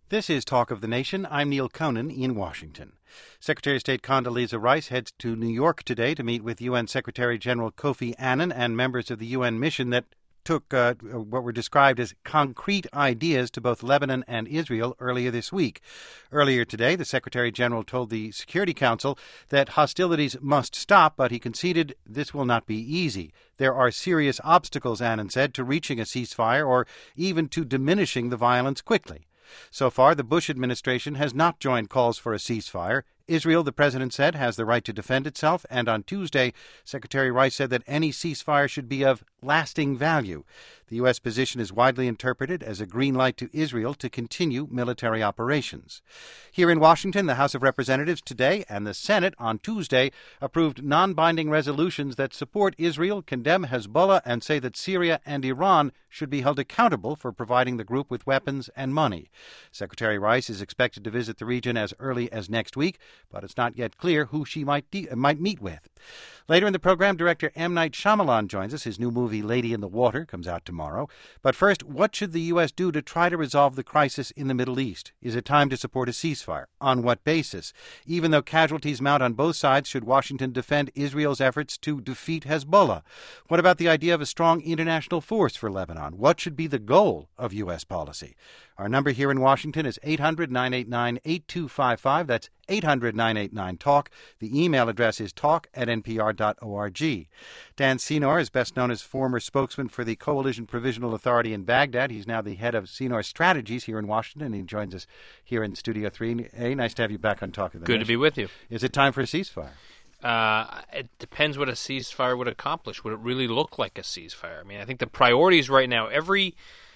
This is Talk of the Nation. I'm Neil Conan in Washington. Secretary of State Condoleezza Rice heads to New York today to meet with UN Secretary General Kofi Annan and members of the UN mission that took what were described as concrete ideas to both Lebanon and Israel earlier this week. Earlier today, the Secretary General told the Security Council that hostilities must stop, but he conceded this will not be easy. There are serious obstacles, Annan said, to reaching a ceasefire or even to diminishing the violence quickly. So far, the Bush administration has not joined calls for a ceasefire. Israel, the president said, has the right to defend itself, and on Tuesday, Secretary Rice said that any ceasefire should be of lasting value. The U.S. position is widely interpreted as a green light to Israel to continue military operations. Here in Washington, the House of Representatives today and the Senate on Tuesday approved non-binding resolutions that support Israel, condemn Hezbollah, and say that Syria and Iran should be held accountable for providing the group with weapons and money. Secretary Rice is expected to visit the region as early as next week, but it's not yet clear who she might meet with. Later in the program, director M. Night Shyamalan joins us. His new movie, Lady in the Water, comes out tomorrow. But first, what should the U.S. do to try to resolve the crisis in the Middle East? Is it time to support a ceasefire? On what basis? Even though casualties mount on both sides, should Washington defend Israel's efforts to defeat Hezbollah? What about the idea of a strong international force for Lebanon? What should be the goal of U.S. policy? Our number here in Washington is 800-989-8255. That's 800-989-TALK. The email address is talk@npr.org. Dan Senor is best known as former spokesman for the Coalition Provisional Authority in Baghdad. He's now the head of Senor Strategies here in Washington. He joins us here in Studio 3A. Nice to have you back on Talk of the Nation. Good to be with you. Is it time for a ceasefire? It depends what a ceasefire would accomplish. Would it really look like a ceasefire? I mean, I think the priorities right now, every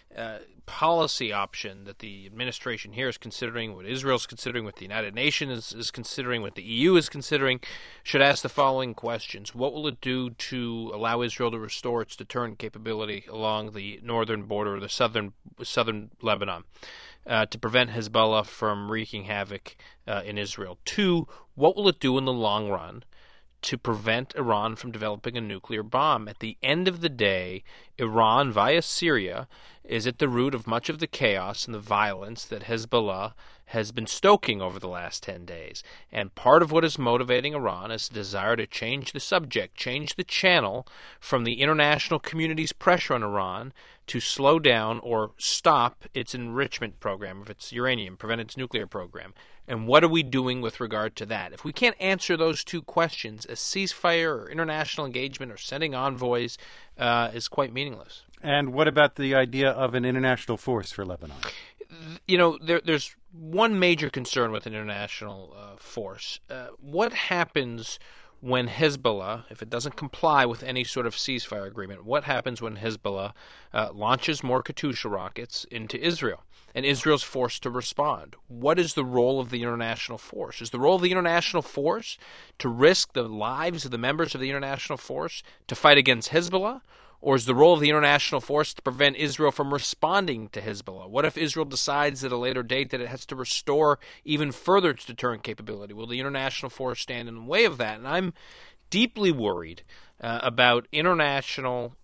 policy option that the administration here is considering, what Israel's considering, what the United Nations is considering, what the EU is considering, should ask the following questions. What will it do to allow Israel to restore its deterrent capability along the northern border, the southern Lebanon, to prevent Hezbollah from wreaking havoc in Israel? 2, what will it do in the long run to prevent Iran from developing a nuclear bomb? At the end of the day, Iran, via Syria, is at the root of much of the chaos and the violence that Hezbollah has been stoking over the last 10 days. And part of what is motivating Iran is a desire to change the subject, change the channel from the international community's pressure on Iran to slow down or stop its enrichment program of its uranium, prevent its nuclear program. And what are we doing with regard to that? If we can't answer those two questions, a ceasefire or international engagement or sending envoys is quite meaningless. And what about the idea of an international force for Lebanon? You know, there's one major concern with an international force. What happens when Hezbollah, if it doesn't comply with any sort of ceasefire agreement, what happens when Hezbollah launches more Katyusha rockets into Israel and Israel's forced to respond? What is the role of the international force? Is the role of the international force to risk the lives of the members of the international force to fight against Hezbollah? Or is the role of the international force to prevent Israel from responding to Hezbollah? What if Israel decides at a later date that it has to restore even further its deterrent capability? Will the international force stand in the way of that? And I'm deeply worried about lives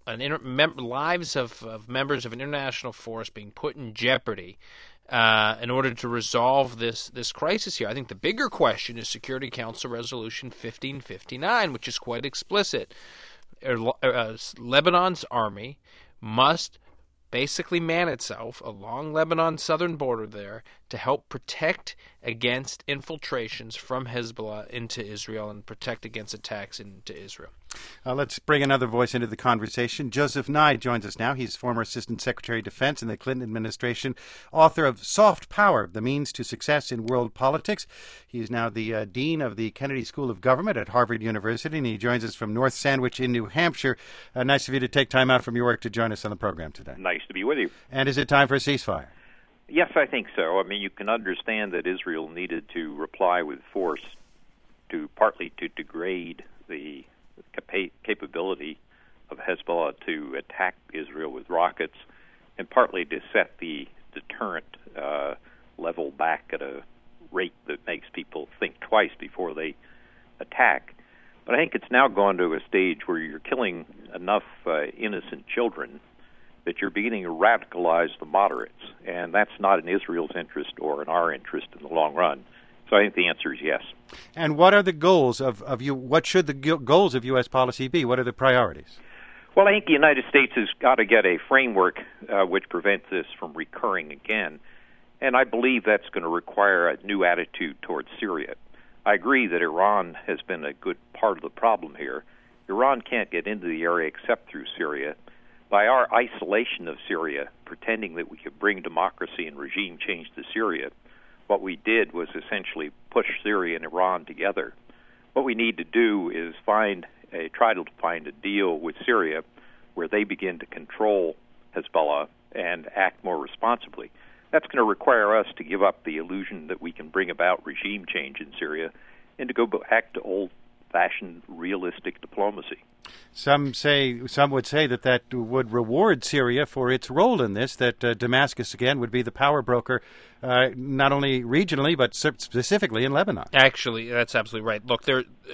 of members of an international force being put in jeopardy in order to resolve this crisis here. I think the bigger question is Security Council Resolution 1559, which is quite explicit. Lebanon's army must basically man itself along Lebanon's southern border there to help protect against infiltrations from Hezbollah into Israel and protect against attacks into Israel. Let's bring another voice into the conversation. Joseph Nye joins us now. He's former Assistant Secretary of Defense in the Clinton administration, author of Soft Power, The Means to Success in World Politics. He's now the Dean of the Kennedy School of Government at Harvard University, and he joins us from North Sandwich in New Hampshire. Nice of you to take time out from your work to join us on the program today. Nice to be with you. And is it time for a ceasefire? Yes, I think so. I mean, you can understand that Israel needed to reply with force partly to degrade the capability of Hezbollah to attack Israel with rockets, and partly to set the deterrent level back at a rate that makes people think twice before they attack. But I think it's now gone to a stage where you're killing enough innocent children that you're beginning to radicalize the moderates, and that's not in Israel's interest or in our interest in the long run. So I think the answer is yes. And what are the goals of you? What should the goals of U.S. policy be? What are the priorities? Well, I think the United States has got to get a framework which prevents this from recurring again, and I believe that's going to require a new attitude towards Syria. I agree that Iran has been a good part of the problem here. Iran can't get into the area except through Syria. By our isolation of Syria, pretending that we could bring democracy and regime change to Syria, what we did was essentially push Syria and Iran together. What we need to do is try to find a deal with Syria where they begin to control Hezbollah and act more responsibly. That's going to require us to give up the illusion that we can bring about regime change in Syria and to go back to old-fashioned realistic diplomacy. Some would say that would reward Syria for its role in this, that Damascus, again, would be the power broker, not only regionally, but specifically in Lebanon. Actually, that's absolutely right. Look,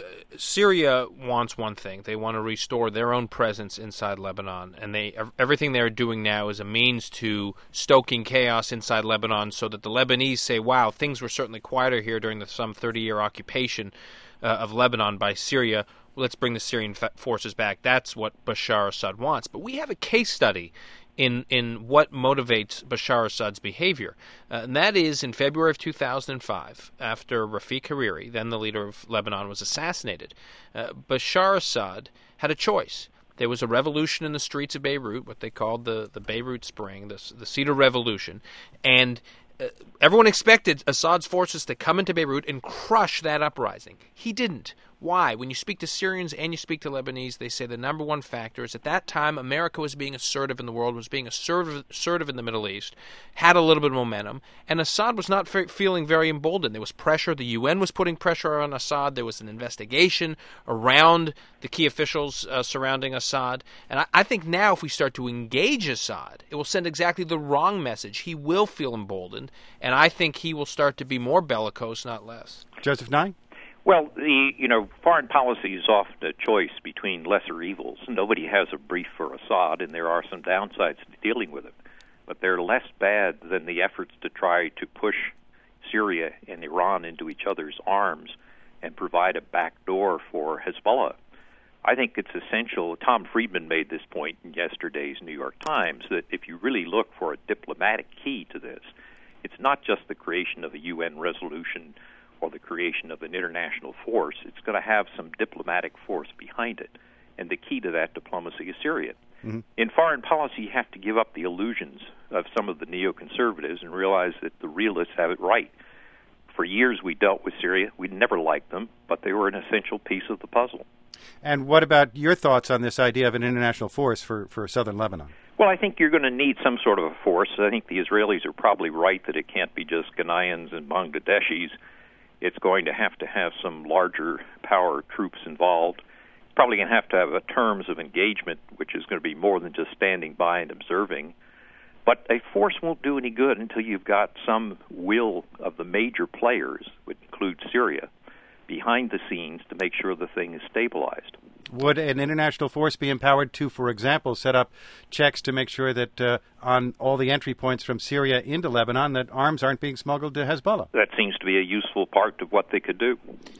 Syria wants one thing. They want to restore their own presence inside Lebanon, and everything they're doing now is a means to stoking chaos inside Lebanon so that the Lebanese say, wow, things were certainly quieter here during some 30-year occupation of Lebanon by Syria. Let's bring the Syrian forces back. That's what Bashar Assad wants. But we have a case study in what motivates Bashar Assad's behavior. And that is in February of 2005, after Rafiq Hariri, then the leader of Lebanon, was assassinated. Bashar Assad had a choice. There was a revolution in the streets of Beirut, what they called the Beirut Spring, the Cedar Revolution, and everyone expected Assad's forces to come into Beirut and crush that uprising. He didn't. Why? When you speak to Syrians and you speak to Lebanese, they say the number one factor is at that time America was being assertive in the world, was being assertive in the Middle East, had a little bit of momentum, and Assad was not feeling very emboldened. There was pressure. The UN was putting pressure on Assad. There was an investigation around the key officials surrounding Assad. And I think now if we start to engage Assad, it will send exactly the wrong message. He will feel emboldened, and I think he will start to be more bellicose, not less. Joseph Nye? Well, foreign policy is often a choice between lesser evils. Nobody has a brief for Assad, and there are some downsides to dealing with it. But they're less bad than the efforts to try to push Syria and Iran into each other's arms and provide a backdoor for Hezbollah. I think it's essential. Tom Friedman made this point in yesterday's New York Times, that if you really look for a diplomatic key to this, it's not just the creation of a UN resolution or the creation of an international force. It's going to have some diplomatic force behind it. And the key to that diplomacy is Syria. Mm-hmm. In foreign policy, you have to give up the illusions of some of the neoconservatives and realize that the realists have it right. For years we dealt with Syria. We never liked them, but they were an essential piece of the puzzle. And what about your thoughts on this idea of an international force for southern Lebanon? Well, I think you're going to need some sort of a force. I think the Israelis are probably right that it can't be just Ghanaians and Bangladeshis. It's going to have some larger power troops involved. Probably going to have a terms of engagement, which is going to be more than just standing by and observing. But a force won't do any good until you've got some will of the major players, which includes Syria, behind the scenes to make sure the thing is stabilized. Would an international force be empowered to, for example, set up checks to make sure that on all the entry points from Syria into Lebanon that arms aren't being smuggled to Hezbollah? That seems to be a useful part of what they could do.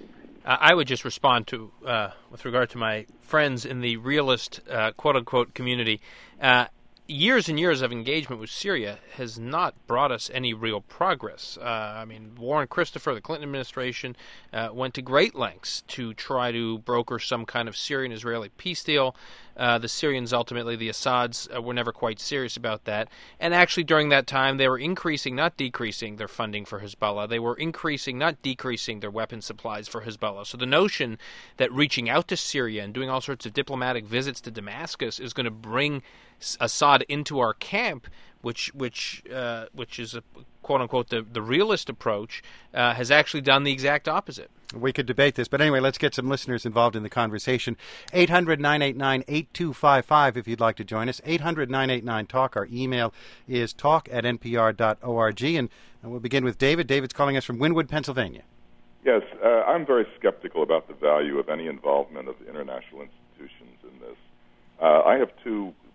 I would just respond to, with regard to my friends in the realist, quote-unquote, community, years and years of engagement with Syria has not brought us any real progress. Warren Christopher, the Clinton administration, went to great lengths to try to broker some kind of Syrian-Israeli peace deal. The Syrians, ultimately, the Assads, were never quite serious about that. And actually, during that time, they were increasing, not decreasing, their funding for Hezbollah. They were increasing, not decreasing, their weapon supplies for Hezbollah. So the notion that reaching out to Syria and doing all sorts of diplomatic visits to Damascus is going to bring Assad into our camp, which is a quote-unquote the realist approach, has actually done the exact opposite. We could debate this, but anyway, let's get some listeners involved in the conversation. 800-989-8255 if you'd like to join us. 800-989-TALK. Our email is talk@npr.org. And we'll begin with David. David's calling us from Wynwood, Pennsylvania. Yes, I'm very skeptical about the value of any involvement of international institutions in this. I have two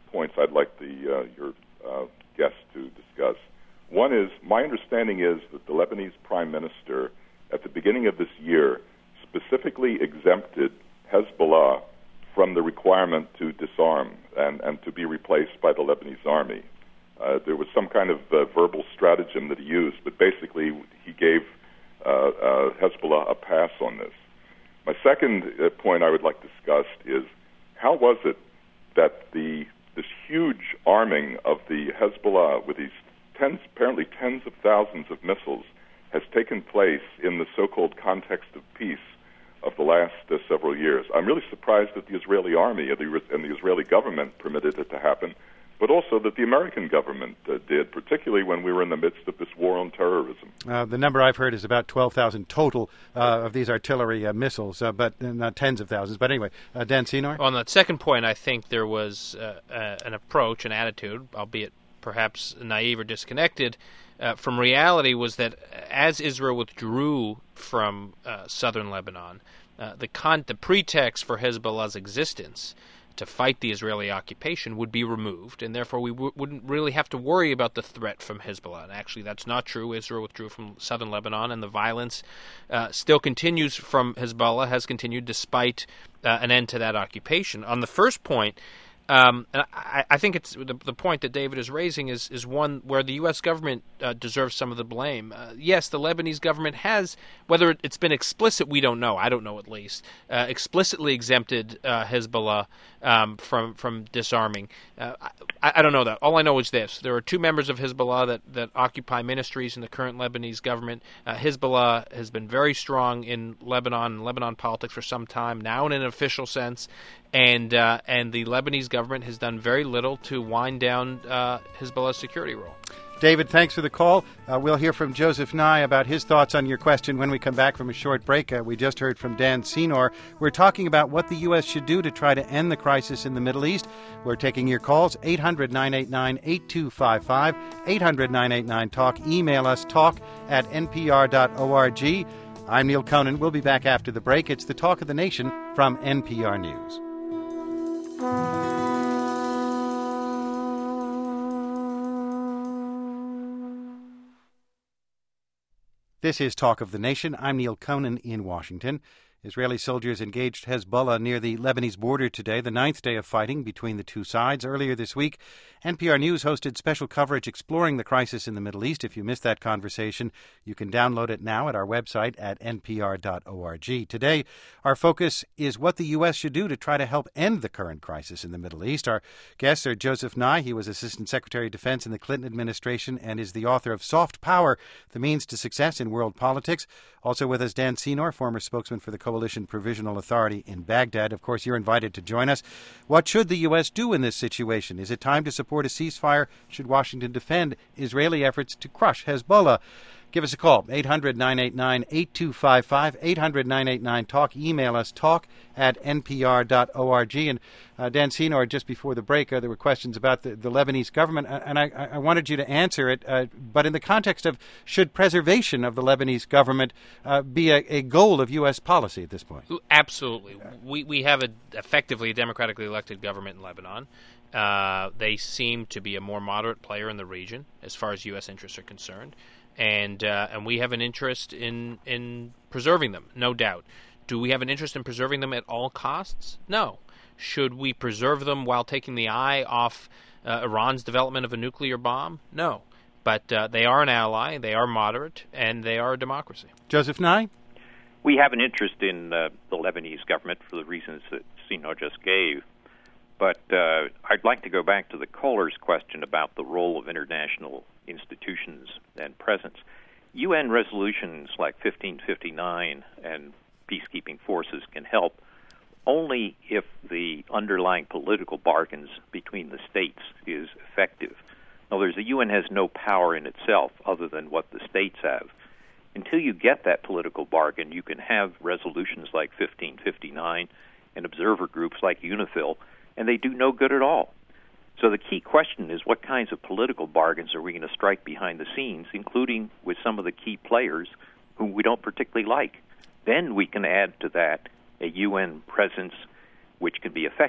points I'd like your guests to discuss. One is, my understanding is that the Lebanese Prime Minister, at the beginning of this year, specifically exempted Hezbollah from the requirement to disarm and to be replaced by the Lebanese army. There was some kind of verbal stratagem that he used, but basically he gave Hezbollah a pass on this. My second point I would like to discuss is, how was it that this huge arming of the Hezbollah with these apparently tens of thousands of missiles has taken place in the so-called context of peace of the last several years? I'm really surprised that the Israeli army and the Israeli government permitted it to happen, but also that the American government did, particularly when we were in the midst of this war on terrorism. The number I've heard is about 12,000 total of these artillery missiles, but not tens of thousands. But anyway, Dan Senor? On that second point, I think there was an approach, an attitude, albeit perhaps naive or disconnected, from reality, was that as Israel withdrew from southern Lebanon, the pretext for Hezbollah's existence to fight the Israeli occupation would be removed, and therefore we wouldn't really have to worry about the threat from Hezbollah. And actually, that's not true. Israel withdrew from southern Lebanon, and the violence still continues from Hezbollah, has continued despite an end to that occupation. On the first point, and I think it's the point that David is raising is one where the U.S. government deserves some of the blame. Yes, the Lebanese government has, whether it's been explicit, we don't know. I don't know, at least, explicitly exempted Hezbollah from disarming. I don't know that. All I know is this: there are two members of Hezbollah that occupy ministries in the current Lebanese government. Hezbollah has been very strong in Lebanon politics for some time now, in an official sense. And the Lebanese government has done very little to wind down Hezbollah's security role. David, thanks for the call. We'll hear from Joseph Nye about his thoughts on your question when we come back from a short break. We just heard from Dan Senor. We're talking about what the U.S. should do to try to end the crisis in the Middle East. We're taking your calls, 800-989-8255, 800-989-TALK. Email us, talk@npr.org. I'm Neil Conan. We'll be back after the break. It's the Talk of the Nation from NPR News. This is Talk of the Nation. I'm Neil Conan in Washington. Israeli soldiers engaged Hezbollah near the Lebanese border today, the ninth day of fighting between the two sides. Earlier this week, NPR News hosted special coverage exploring the crisis in the Middle East. If you missed that conversation, you can download it now at our website at npr.org. Today, our focus is what the U.S. should do to try to help end the current crisis in the Middle East. Our guests are Joseph Nye. He was Assistant Secretary of Defense in the Clinton administration and is the author of Soft Power, The Means to Success in World Politics. Also with us, Dan Senor, former spokesman for the Coalition Provisional Authority in Baghdad. Of course, you're invited to join us. What should the U.S. do in this situation? Is it time to support a ceasefire? Should Washington defend Israeli efforts to crush Hezbollah? Give us a call, 800-989-8255, 800-989-TALK. Email us, talk@npr.org. And Dan Senor, just before the break, there were questions about the Lebanese government, and I wanted you to answer it, but in the context of should preservation of the Lebanese government be a goal of U.S. policy at this point? Absolutely. We have effectively a democratically elected government in Lebanon. They seem to be a more moderate player in the region as far as U.S. interests are concerned. And we have an interest in preserving them, no doubt. Do we have an interest in preserving them at all costs? No. Should we preserve them while taking the eye off Iran's development of a nuclear bomb? No. But they are an ally, they are moderate, and they are a democracy. Joseph Nye? We have an interest in the Lebanese government for the reasons that Sino just gave. But I'd like to go back to the caller's question about the role of international institutions and presence. UN resolutions like 1559 and peacekeeping forces can help only if the underlying political bargains between the states is effective. In other words, the UN has no power in itself other than what the states have. Until you get that political bargain, you can have resolutions like 1559 and observer groups like UNIFIL, and they do no good at all. So the key question is, what kinds of political bargains are we going to strike behind the scenes, including with some of the key players whom we don't particularly like? Then we can add to that a UN presence which can be effective.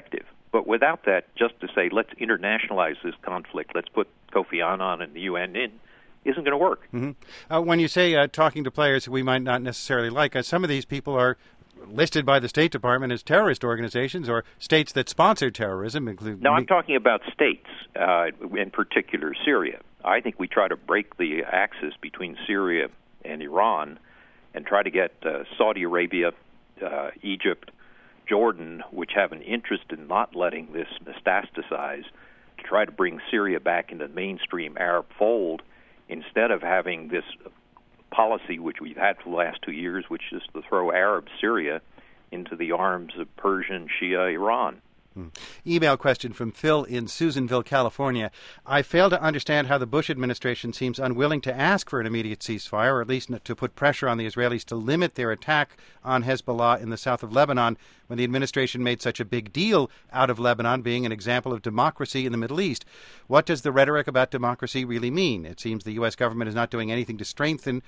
But without that, just to say, let's internationalize this conflict, let's put Kofi Annan and the UN in, isn't going to work. Mm-hmm. When you say talking to players we might not necessarily like, some of these people are listed by the State Department as terrorist organizations or states that sponsor terrorism. No, I'm talking about states, in particular Syria. I think we try to break the axis between Syria and Iran and try to get Saudi Arabia, Egypt, Jordan, which have an interest in not letting this metastasize, to try to bring Syria back into the mainstream Arab fold instead of having this policy which we've had for the last 2 years, which is to throw Arab Syria into the arms of Persian Shia Iran. Email question from Phil in Susanville, California. I fail to understand how the Bush administration seems unwilling to ask for an immediate ceasefire, or at least to put pressure on the Israelis to limit their attack on Hezbollah in the south of Lebanon when the administration made such a big deal out of Lebanon being an example of democracy in the Middle East. What does the rhetoric about democracy really mean? It seems the U.S. government is not doing anything to strengthen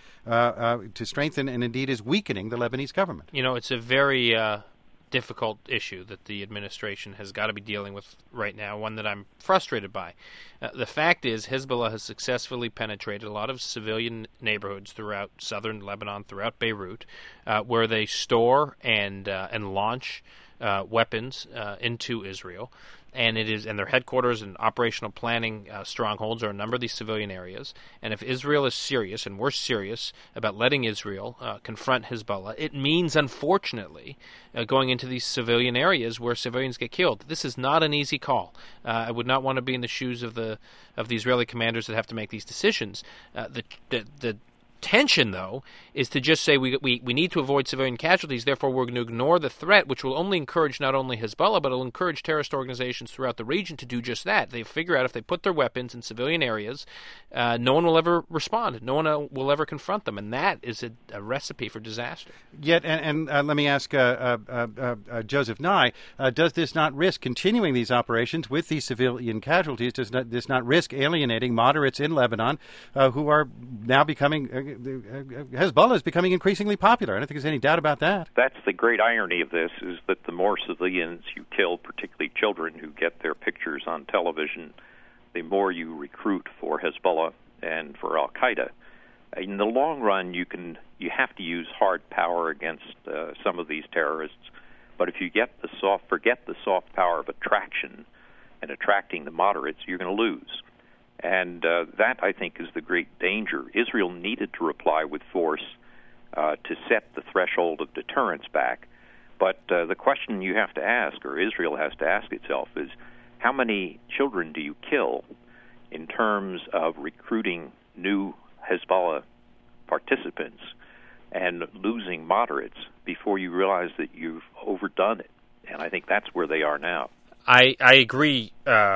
and indeed is weakening the Lebanese government. You know, it's a very difficult issue that the administration has got to be dealing with right now, one that I'm frustrated by. The fact is Hezbollah has successfully penetrated a lot of civilian neighborhoods throughout southern Lebanon, throughout Beirut, where they store and launch weapons into Israel. And their headquarters and operational planning strongholds are a number of these civilian areas. And if Israel is serious, and we're serious about letting Israel confront Hezbollah, it means, unfortunately, going into these civilian areas where civilians get killed. This is not an easy call. I would not want to be in the shoes of the Israeli commanders that have to make these decisions. The tension, though, is to just say we need to avoid civilian casualties, therefore we're going to ignore the threat, which will only encourage not only Hezbollah, but it'll encourage terrorist organizations throughout the region to do just that. They figure out if they put their weapons in civilian areas, no one will ever respond. No one will ever confront them, and that is a recipe for disaster. Yet, and let me ask Joseph Nye, does this not risk continuing these operations with these civilian casualties? Does this not risk alienating moderates in Lebanon who are now becoming... Hezbollah is becoming increasingly popular. I don't think there's any doubt about that. That's the great irony of this, is that the more civilians you kill, particularly children who get their pictures on television, the more you recruit for Hezbollah and for Al-Qaeda. In the long run, you have to use hard power against some of these terrorists, but if you forget the soft power of attraction and attracting the moderates, you're going to lose. And that, I think, is the great danger. Israel needed to reply with force to set the threshold of deterrence back. But the question you have to ask, or Israel has to ask itself, is how many children do you kill in terms of recruiting new Hezbollah participants and losing moderates before you realize that you've overdone it? And I think that's where they are now. I agree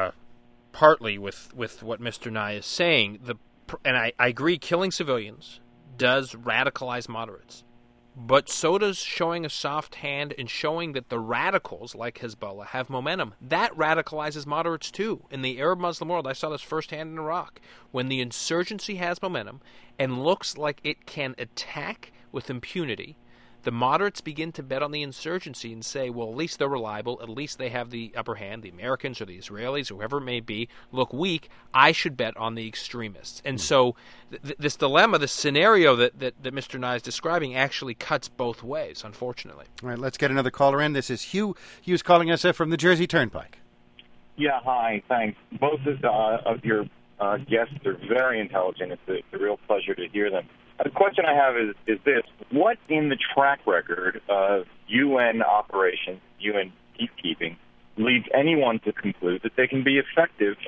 partly with what Mr. Nye is saying. And I agree killing civilians does radicalize moderates. But so does showing a soft hand and showing that the radicals, like Hezbollah, have momentum. That radicalizes moderates, too. In the Arab Muslim world, I saw this firsthand in Iraq. When the insurgency has momentum and looks like it can attack with impunity, the moderates begin to bet on the insurgency and say, well, at least they're reliable, at least they have the upper hand, the Americans or the Israelis, whoever it may be, look weak, I should bet on the extremists. And so this dilemma, this scenario that Mr. Nye is describing actually cuts both ways, unfortunately. All right, let's get another caller in. This is Hugh. Hugh's calling us from the Jersey Turnpike. Yeah, hi, thanks. Both of your guests are very intelligent. It's a real pleasure to hear them. The question I have is this. What in the track record of UN operations, UN peacekeeping, leads anyone to conclude that they can be effective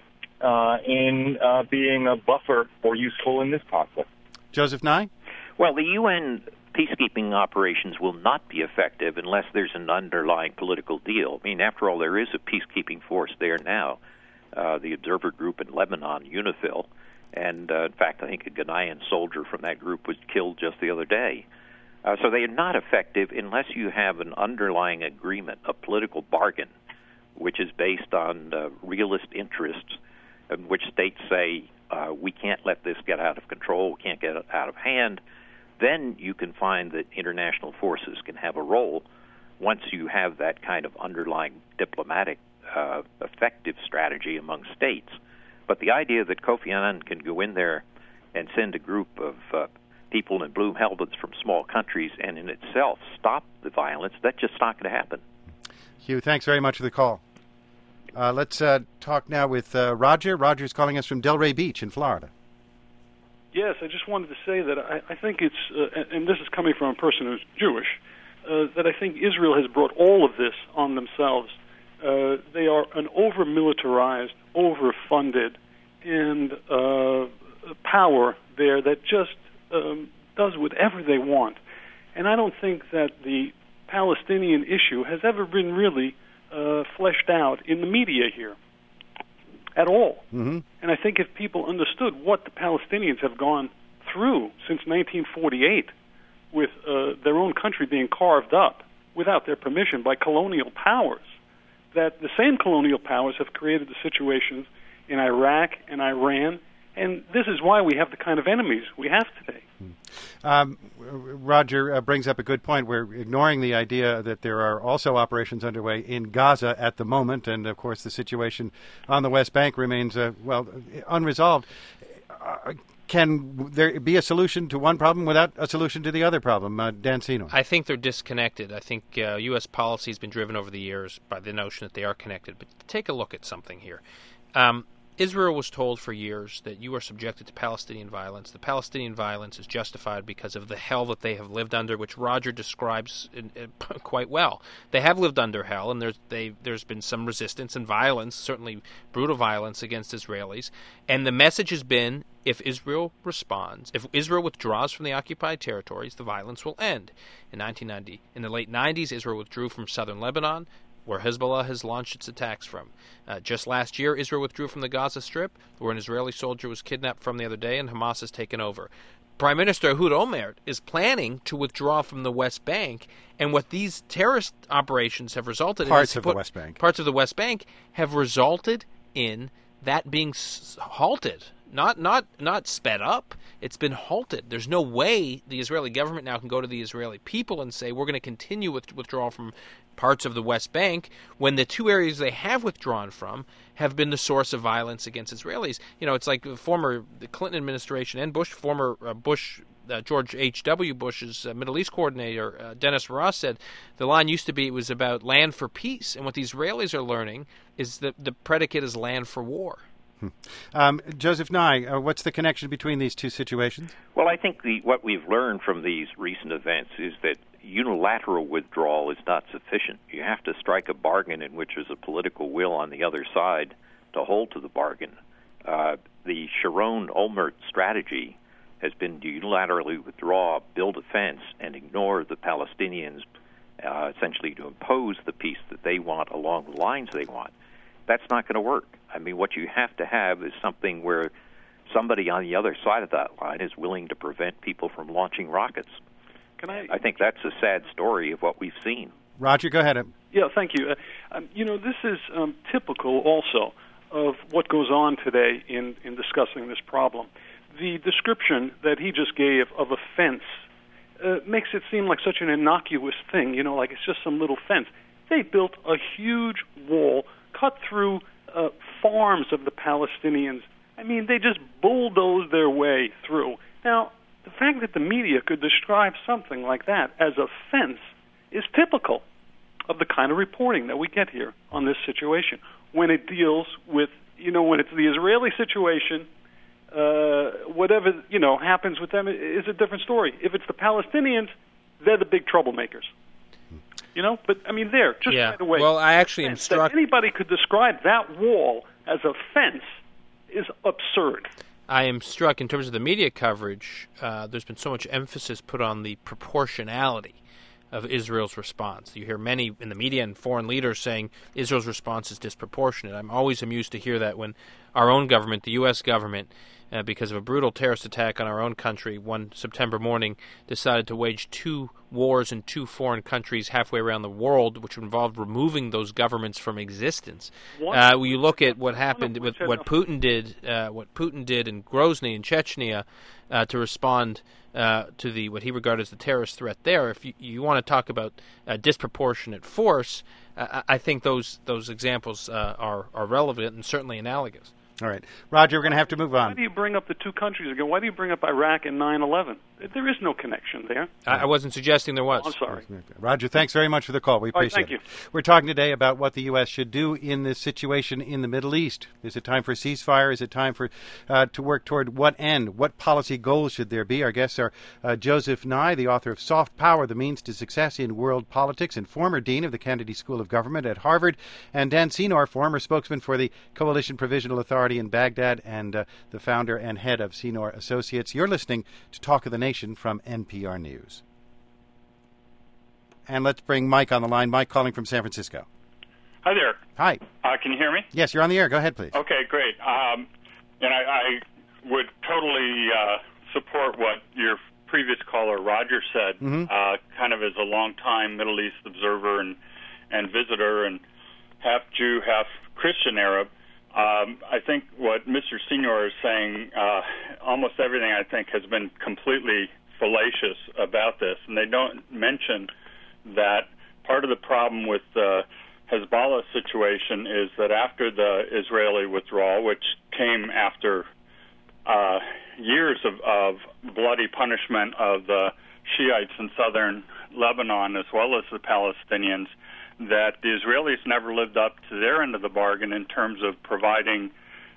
in being a buffer or useful in this conflict? Joseph Nye? Well, the UN peacekeeping operations will not be effective unless there's an underlying political deal. I mean, after all, there is a peacekeeping force there now, the observer group in Lebanon, UNIFIL. And, in fact, I think a Ghanaian soldier from that group was killed just the other day. So they are not effective unless you have an underlying agreement, a political bargain, which is based on realist interests, in which states say, we can't let this get out of control, we can't get it out of hand. Then you can find that international forces can have a role once you have that kind of underlying diplomatic effective strategy among states. But the idea that Kofi Annan can go in there and send a group of people in blue helmets from small countries and in itself stop the violence, that's just not going to happen. Hugh, thanks very much for the call. Let's talk now with Roger. Roger's calling us from Delray Beach in Florida. Yes, I just wanted to say that I think it's, and this is coming from a person who's Jewish, that I think Israel has brought all of this on themselves. They are an over-militarized, over-funded, and power there that just does whatever they want. And I don't think that the Palestinian issue has ever been really fleshed out in the media here at all. Mm-hmm. And I think if people understood what the Palestinians have gone through since 1948 with their own country being carved up without their permission by colonial powers, that the same colonial powers have created the situations in Iraq and Iran, and this is why we have the kind of enemies we have today. Roger brings up a good point. We're ignoring the idea that there are also operations underway in Gaza at the moment, and of course the situation on the West Bank remains, unresolved. Can there be a solution to one problem without a solution to the other problem? Dan Senor. I think they're disconnected. I think U.S. policy has been driven over the years by the notion that they are connected. But take a look at something here. Israel was told for years that you are subjected to Palestinian violence. The Palestinian violence is justified because of the hell that they have lived under, which Roger describes quite well. They have lived under hell, and there's been some resistance and violence, certainly brutal violence against Israelis. And the message has been, if Israel responds, if Israel withdraws from the occupied territories, the violence will end. In 1990, in the late 90s, Israel withdrew from southern Lebanon, where Hezbollah has launched its attacks from. Just last year, Israel withdrew from the Gaza Strip, where an Israeli soldier was kidnapped from the other day, and Hamas has taken over. Prime Minister Ehud Olmert is planning to withdraw from the West Bank, and what these terrorist operations have resulted in... Parts of the West Bank have resulted in that being halted. Not sped up. It's been halted. There's no way the Israeli government now can go to the Israeli people and say, we're going to continue with withdrawal from parts of the West Bank, when the two areas they have withdrawn from have been the source of violence against Israelis. You know, it's like the Clinton administration and George H.W. Bush's Middle East coordinator, Dennis Ross, said the line used to be it was about land for peace. And what the Israelis are learning is that the predicate is land for war. Joseph Nye, what's the connection between these two situations? Well, I think what we've learned from these recent events is that unilateral withdrawal is not sufficient. You have to strike a bargain in which there's a political will on the other side to hold to the bargain. The Sharon-Olmert strategy has been to unilaterally withdraw, build a fence, and ignore the Palestinians, essentially to impose the peace that they want along the lines they want. That's not going to work. I mean, what you have to have is something where somebody on the other side of that line is willing to prevent people from launching rockets. I think that's a sad story of what we've seen. Roger, go ahead. Yeah, thank you. This is typical also of what goes on today in discussing this problem. The description that he just gave of a fence makes it seem like such an innocuous thing, like it's just some little fence. They built a huge wall, cut through farms of the Palestinians. I mean, they just bulldozed their way through. Now, the fact that the media could describe something like that as a fence is typical of the kind of reporting that we get here on this situation. When it deals with, when it's the Israeli situation, whatever, happens with them is a different story. If it's the Palestinians, they're the big troublemakers. But I mean, right away. Well, I actually am struck. That anybody could describe that wall as a fence is absurd. I am struck in terms of the media coverage. There's been so much emphasis put on the proportionality of Israel's response. You hear many in the media and foreign leaders saying Israel's response is disproportionate. I'm always amused to hear that when our own government, the U.S. government, because of a brutal terrorist attack on our own country one September morning, decided to wage 2 wars in 2 foreign countries halfway around the world, which involved removing those governments from existence. You look at what happened with what Putin did in Grozny in Chechnya to respond to the what he regarded as the terrorist threat there. If you want to talk about disproportionate force, I think those examples are relevant and certainly analogous. All right. Roger, we're going to have to move on. Why do you bring up the 2 countries again? Why do you bring up Iraq and 9/11? There is no connection there. I wasn't suggesting there was. I'm sorry. Roger, thanks very much for the call. We appreciate it. We're talking today about what the U.S. should do in this situation in the Middle East. Is it time for a ceasefire? Is it time for to work toward what end? What policy goals should there be? Our guests are Joseph Nye, the author of Soft Power, The Means to Success in World Politics, and former dean of the Kennedy School of Government at Harvard, and Dan Senor, former spokesman for the Coalition Provisional Authority in Baghdad and the founder and head of Senor Associates. You're listening to Talk of the Nation from NPR News. And let's bring Mike on the line. Mike calling from San Francisco. Hi there. Hi. Can you hear me? Yes, you're on the air. Go ahead, please. Okay, great. And I would totally support what your previous caller, Roger, said, kind of as a long-time Middle East observer and visitor and half Jew, half Christian Arab. I think what Mr. Senor is saying, almost everything I think has been completely fallacious about this, and they don't mention that part of the problem with the Hezbollah situation is that after the Israeli withdrawal, which came after years of bloody punishment of the Shiites in southern Lebanon as well as the Palestinians, that the Israelis never lived up to their end of the bargain in terms of providing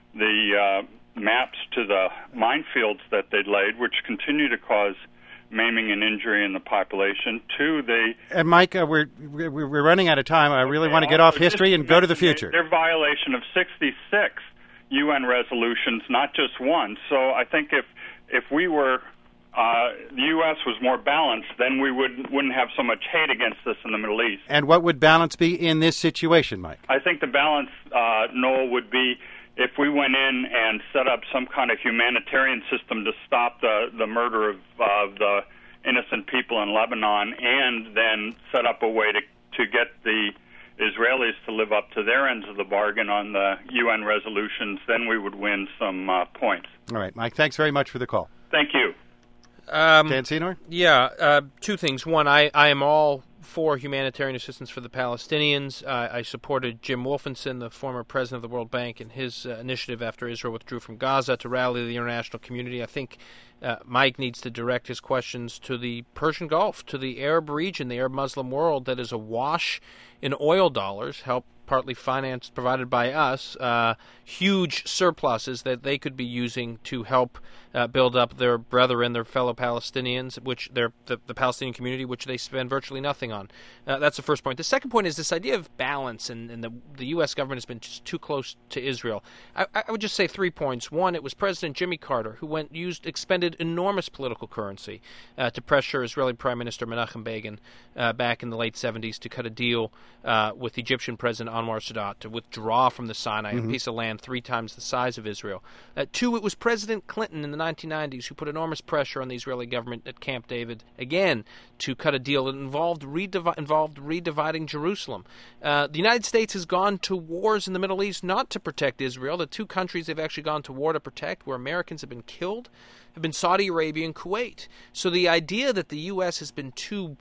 the maps to the minefields that they'd laid, which continue to cause maiming and injury in the population. Two, And Mike, we're running out of time. I really want to get off history and go to the future. Their violation of 66 UN resolutions, not just one. So I think if we were the U.S. was more balanced, then we wouldn't have so much hate against us in the Middle East. And what would balance be in this situation, Mike? I think the balance, Noel, would be if we went in and set up some kind of humanitarian system to stop the murder of the innocent people in Lebanon, and then set up a way to get the Israelis to live up to their ends of the bargain on the UN resolutions, then we would win some points. All right, Mike, thanks very much for the call. Thank you. Dan Senor? Yeah, 2 things. One, I am all for humanitarian assistance for the Palestinians. I supported Jim Wolfenson, the former president of the World Bank, in his initiative after Israel withdrew from Gaza to rally the international community. I think Mike needs to direct his questions to the Persian Gulf, to the Arab region, the Arab Muslim world that is awash in oil dollars, partly financed, provided by us, huge surpluses that they could be using to help build up their brethren, their fellow Palestinians, which the Palestinian community, which they spend virtually nothing on. That's the first point. The second point is this idea of balance, and the U.S. government has been just too close to Israel. I would just say 3 points. One, it was President Jimmy Carter who expended enormous political currency to pressure Israeli Prime Minister Menachem Begin back in the late 70s to cut a deal with Egyptian President Anwar Sadat to withdraw from the Sinai, a piece of land 3 times the size of Israel. 2, it was President Clinton in the 1990s who put enormous pressure on the Israeli government at Camp David, again, to cut a deal that involved redividing Jerusalem. The United States has gone to wars in the Middle East not to protect Israel. The 2 countries they've actually gone to war to protect, where Americans have been killed, have been Saudi Arabia and Kuwait. So the idea that the U.S. has been too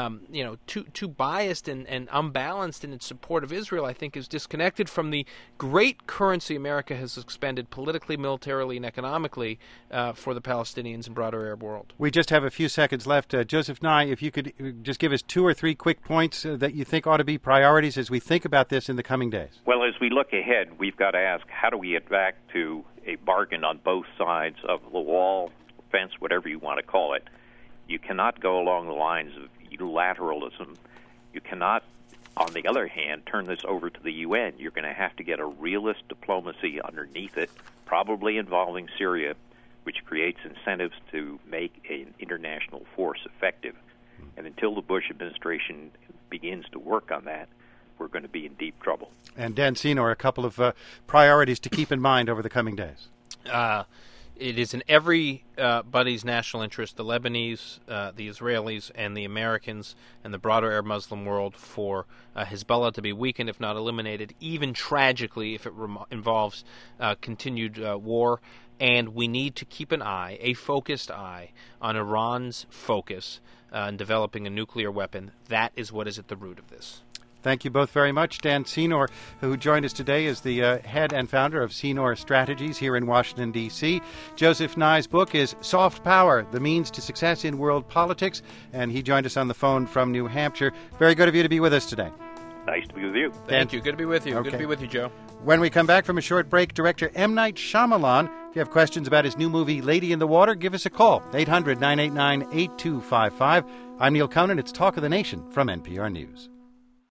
biased and unbalanced in its support of Israel, I think, is disconnected from the great currency America has expended politically, militarily, and economically for the Palestinians and broader Arab world. We just have a few seconds left. Joseph Nye, if you could just give us 2 or 3 quick points that you think ought to be priorities as we think about this in the coming days. Well, as we look ahead, we've got to ask, how do we get back to a bargain on both sides of the wall, fence, whatever you want to call it? You cannot go along the lines of unilateralism. You cannot, on the other hand, turn this over to the UN. You're going to have to get a realist diplomacy underneath it, probably involving Syria, which creates incentives to make an international force effective. And until the Bush administration begins to work on that, we're going to be in deep trouble. And Dan Senor, a couple of priorities to keep in mind over the coming days. it is in everybody's national interest, the Lebanese, the Israelis, and the Americans, and the broader Arab Muslim world, for Hezbollah to be weakened, if not eliminated, even tragically if it involves continued war. And we need to keep an eye, a focused eye, on Iran's focus in developing a nuclear weapon. That is what is at the root of this. Thank you both very much. Dan Senor, who joined us today, is the head and founder of Senor Strategies here in Washington, D.C. Joseph Nye's book is Soft Power, The Means to Success in World Politics, and he joined us on the phone from New Hampshire. Very good of you to be with us today. Nice to be with you. Thank you. Good to be with you. Okay. Good to be with you, Joe. When we come back from a short break, director M. Night Shyamalan, if you have questions about his new movie, Lady in the Water, give us a call, 800-989-8255. I'm Neil Conan. It's Talk of the Nation from NPR News.